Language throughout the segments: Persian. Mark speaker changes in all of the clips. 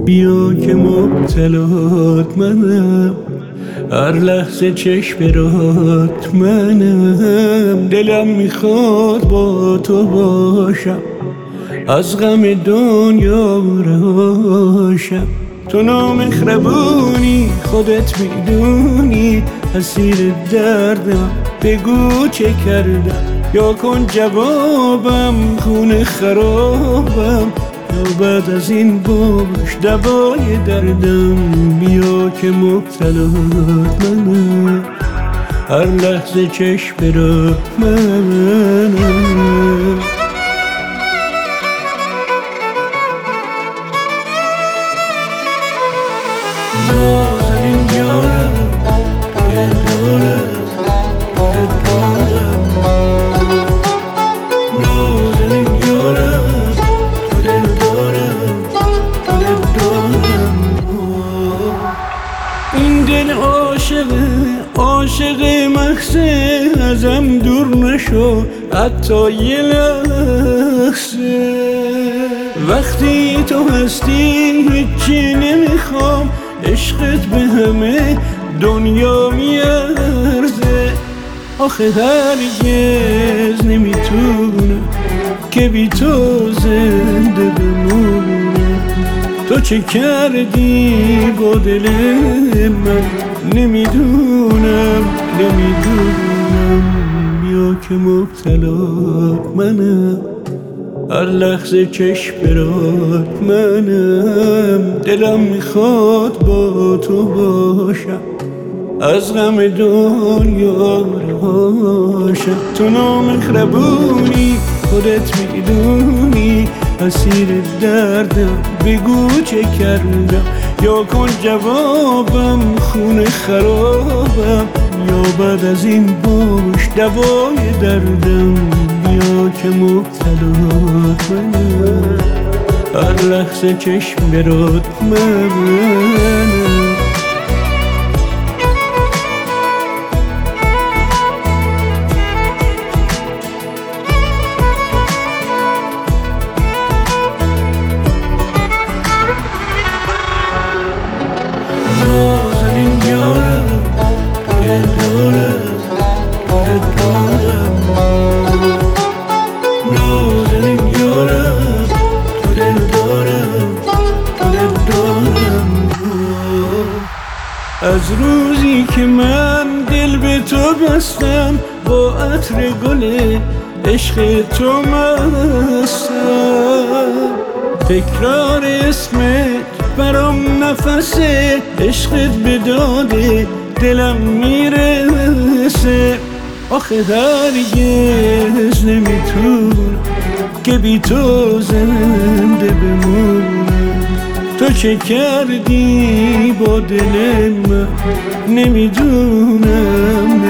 Speaker 1: بیا که مبتلات منم، هر لحظه چشم برات منم. دلم میخواد با تو باشم، از غم دنیا رهاشم. تو نامهربونی خودت میدونی، اسیر دردم بگو چه کردم. یا کن جوابم خونه خرابم، یا بعد از این باش دوای دردم. بیا که مبتلات منم، هر لحظه چشم برات منم. نازنین یارم، دلدارم، دلدارم. نازنین یارم، دلدارم، دلدارم. این دل عاشق مخزه، ازم دور نشو حتی یه لحظه. وقتی تو هستی هیچی نمیخوام، عشقت به همه دنیا میارزه. آخه هرگز نمیتونم که بی تو زنده بمونم. تو چه کردی با دل من نمیدونم. بیا که مبتلات منم، هر لحظه چشم برات منم. دلم میخواد با تو باشم، از غم دنیا رهاشم. تو نامهربونی خودت میدونی، اسیر دردم بگو چه کردم. یا کن جوابم خونه خرابم، یا بعد از این باش دوای دردم. بیا که مبتلات منم، هر لحظه چشم برات منم. نازنین یارم، دلدارم، دلدارم. نازنین یارم، دلدارم، دلدارم. از روزی که من دل به تو بستم، با عطر گل عشق تو مستم. تکرار اسمت برام نفسه، عشقت به داده دلم میرسه. آخه هرگز نمیتونم که بی تو زنده بمونم. تو چه کردی با دل من نمیدونم.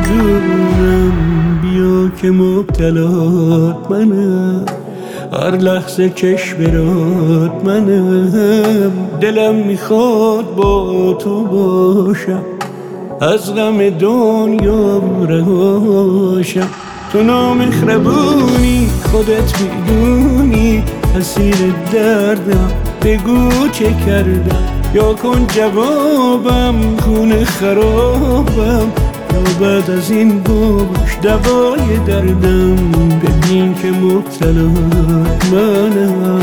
Speaker 1: بیا که مبتلات منم، هر لحظه چشم برات منم. دلم میخواد با تو باشم، از غم دنیا رهاشم. تو نامهربونی خودت میدونی، اسیر دردم بگو چه کردم. یا کن جوابم خونه خرابم، یا بعد از این باش دوای دردم. ببین که مبتلات منم.